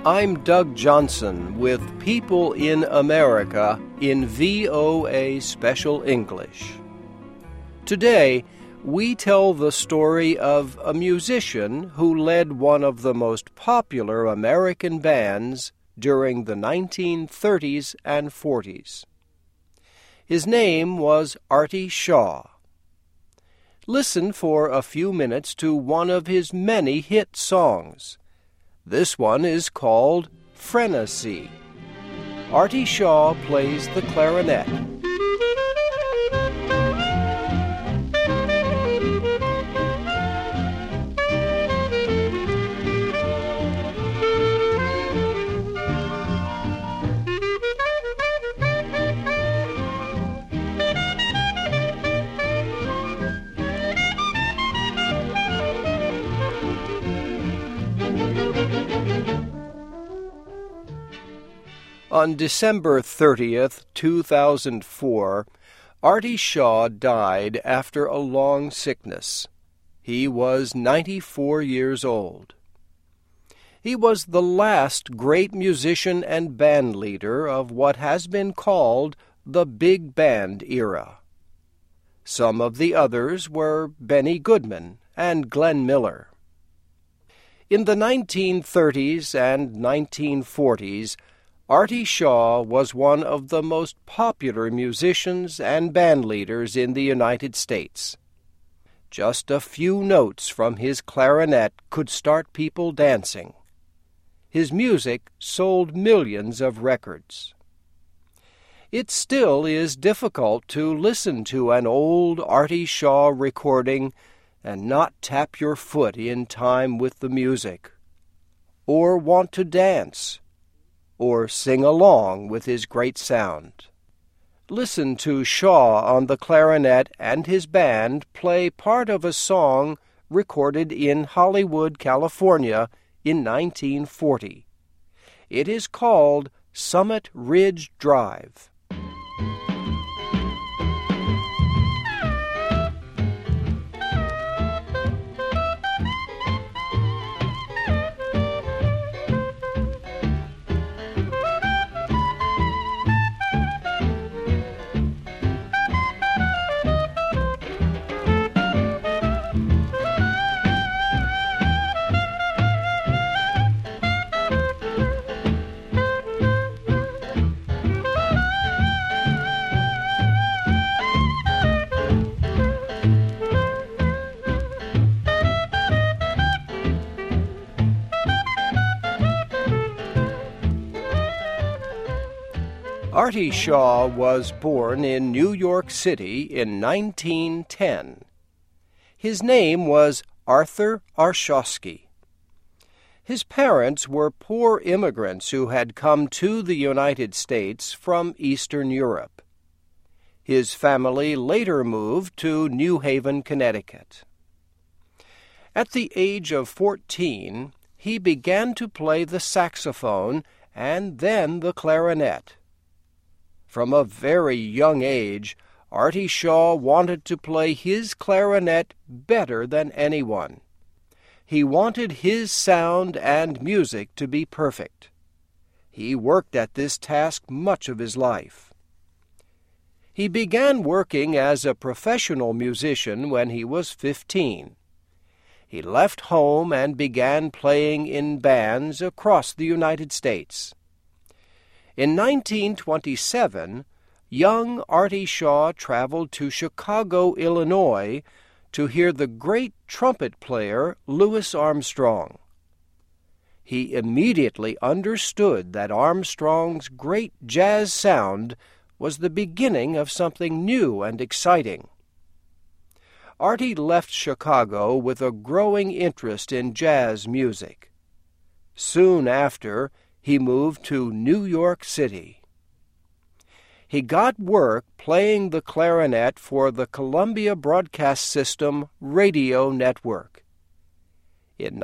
I'm Doug Johnson with People in America in VOA Special English. Today, we tell the story of a musician who led one of the most popular American bands during the 1930s and 40s. His name was Artie Shaw. Listen for a few minutes to one of his many hit songs. This one is called Frenesy. Artie Shaw plays the clarinet. On December 30th, 2004, Artie Shaw died after a long sickness. He was 94 years old. He was the last great musician and band leader of what has been called the big band era. Some of the others were Benny Goodman and Glenn Miller. In the 1930s and 1940s, Artie Shaw was one of the most popular musicians and bandleaders in the United States. Just a few notes from his clarinet could start people dancing. His music sold millions of records. It still is difficult to listen to an old Artie Shaw recording and not tap your foot in time with the music, or want to dance, or sing along with his great sound. Listen to Shaw on the clarinet and his band play part of a song recorded in Hollywood, California in 1940. It is called Summit Ridge Drive. Artie Shaw was born in New York City in 1910. His name was Arthur Arshosky. His parents were poor immigrants who had come to the United States from Eastern Europe. His family later moved to New Haven, Connecticut. At the age of 14, he began to play the saxophone and then the clarinet. From a very young age, Artie Shaw wanted to play his clarinet better than anyone. He wanted his sound and music to be perfect. He worked at this task much of his life. He began working as a professional musician when he was 15. He left home and began playing in bands across the United States. In 1927, young Artie Shaw traveled to Chicago, Illinois, to hear the great trumpet player Louis Armstrong. He immediately understood that Armstrong's great jazz sound was the beginning of something new and exciting. Artie left Chicago with a growing interest in jazz music. Soon after, he moved to New York City. He got work playing the clarinet for the Columbia Broadcast System radio network. In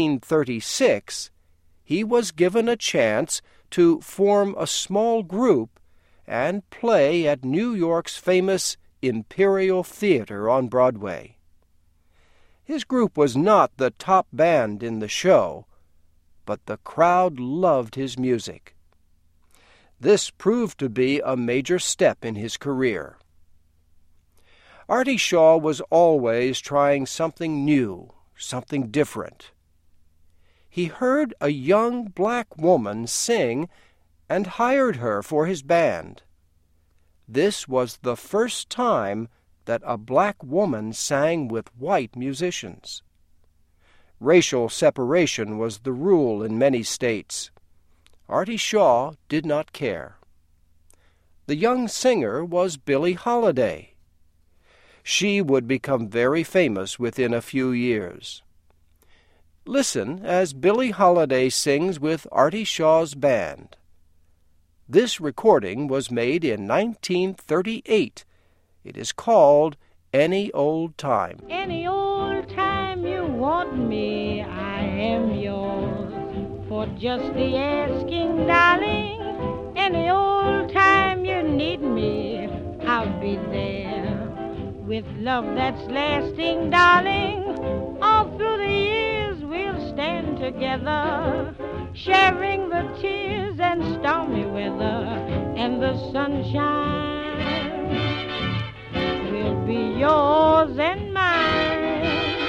1936, he was given a chance to form a small group and play at New York's famous Imperial Theater on Broadway. His group was not the top band in the show, but the crowd loved his music. This proved to be a major step in his career. Artie Shaw was always trying something new, something different. He heard a young black woman sing and hired her for his band. This was the first time that a black woman sang with white musicians. Racial separation was the rule in many states. Artie Shaw did not care. The young singer was Billie Holiday. She would become very famous within a few years. Listen as Billie Holiday sings with Artie Shaw's band. This recording was made in 1938. It is called Any Old Time. Any old time you want me, I am yours. For just the asking, darling. Any old time you need me, I'll be there. With love that's lasting, darling. All through the years we'll stand together, sharing the tears and stormy weather and the sunshine will be yours and mine.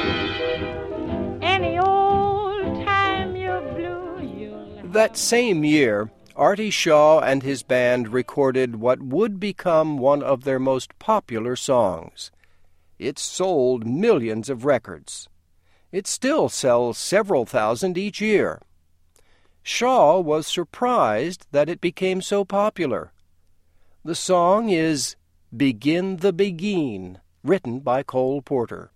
Any old time you're blue, you'll... That same year, Artie Shaw and his band recorded what would become one of their most popular songs. It sold millions of records. It still sells several thousand each year. Shaw was surprised that it became so popular. The song is Begin the Beguine, written by Cole Porter.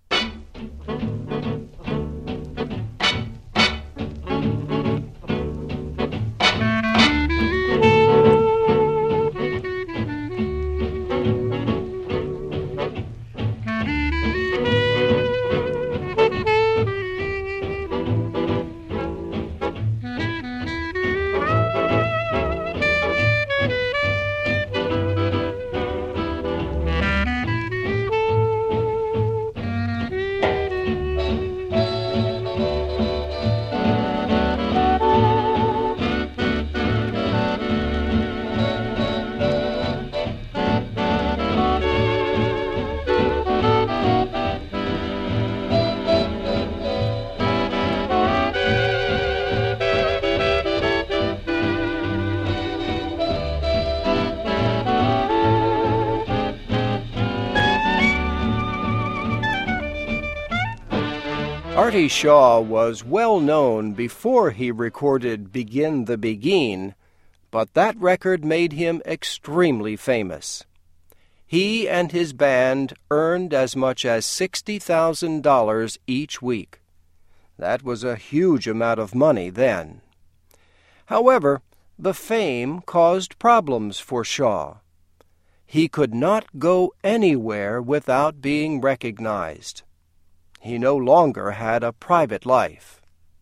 Artie Shaw was well known before he recorded Begin the Beguine, but that record made him extremely famous. He and his band earned as much as $60,000 each week. That was a huge amount of money then. However, the fame caused problems for Shaw. He could not go anywhere without being recognized. He no longer had a private life.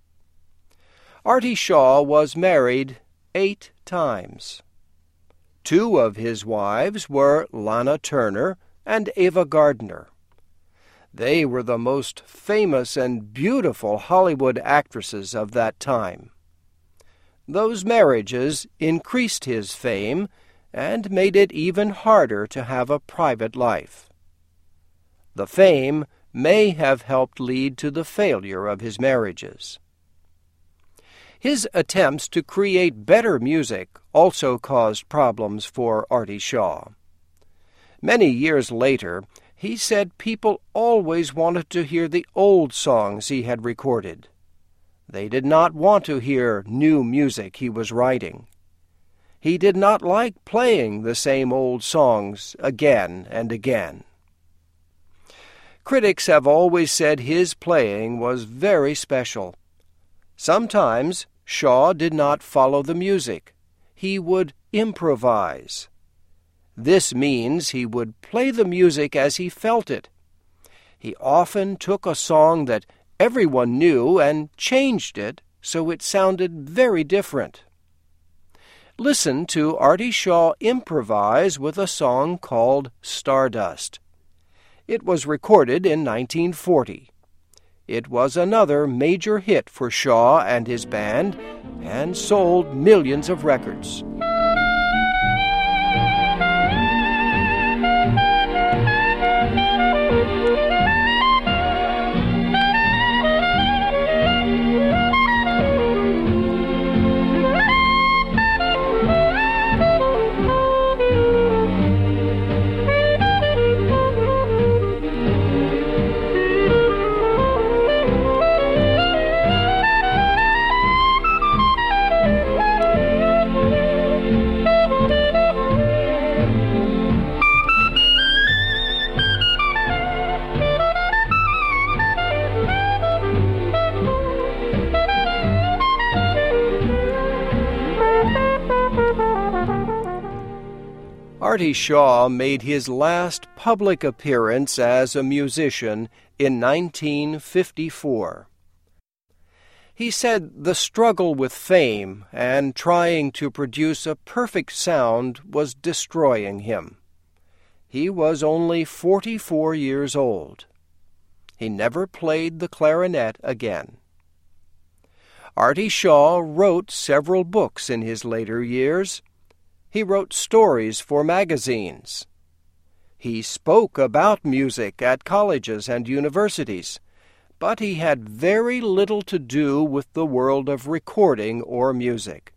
Artie Shaw was married 8 times. 2 of his wives were Lana Turner and Ava Gardner. They were the most famous and beautiful Hollywood actresses of that time. Those marriages increased his fame and made it even harder to have a private life. The fame may have helped lead to the failure of his marriages. His attempts to create better music also caused problems for Artie Shaw. Many years later, he said people always wanted to hear the old songs he had recorded. They did not want to hear new music he was writing. He did not like playing the same old songs again and again. Critics have always said his playing was very special. Sometimes Shaw did not follow the music. He would improvise. This means he would play the music as he felt it. He often took a song that everyone knew and changed it so it sounded very different. Listen to Artie Shaw improvise with a song called Stardust. It was recorded in 1940. It was another major hit for Shaw and his band and sold millions of records. Artie Shaw made his last public appearance as a musician in 1954. He said the struggle with fame and trying to produce a perfect sound was destroying him. He was only 44 years old. He never played the clarinet again. Artie Shaw wrote several books in his later years. He wrote stories for magazines. He spoke about music at colleges and universities, but he had very little to do with the world of recording or music.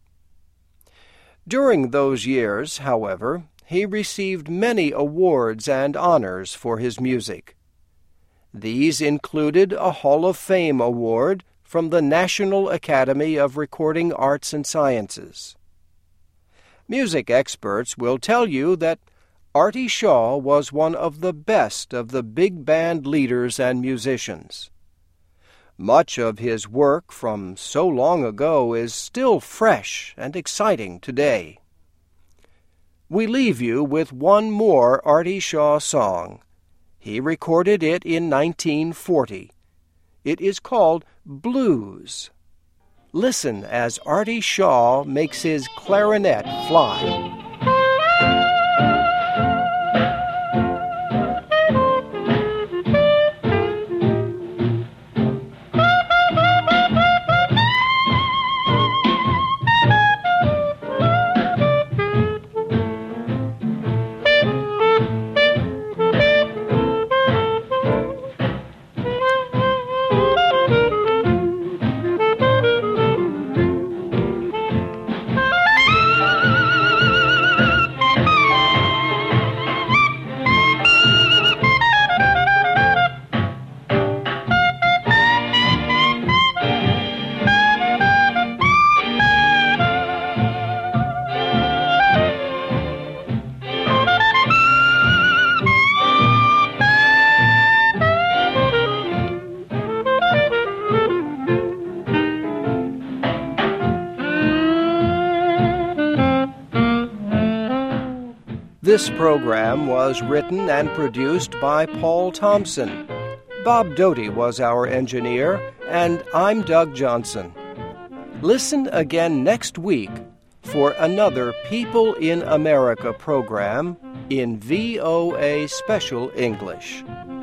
During those years, however, he received many awards and honors for his music. These included a Hall of Fame award from the National Academy of Recording Arts and Sciences. Music experts will tell you that Artie Shaw was one of the best of the big band leaders and musicians. Much of his work from so long ago is still fresh and exciting today. We leave you with one more Artie Shaw song. He recorded it in 1940. It is called Blues. Listen as Artie Shaw makes his clarinet fly. This program was written and produced by Paul Thompson. Bob Doty was our engineer, and I'm Doug Johnson. Listen again next week for another People in America program in VOA Special English.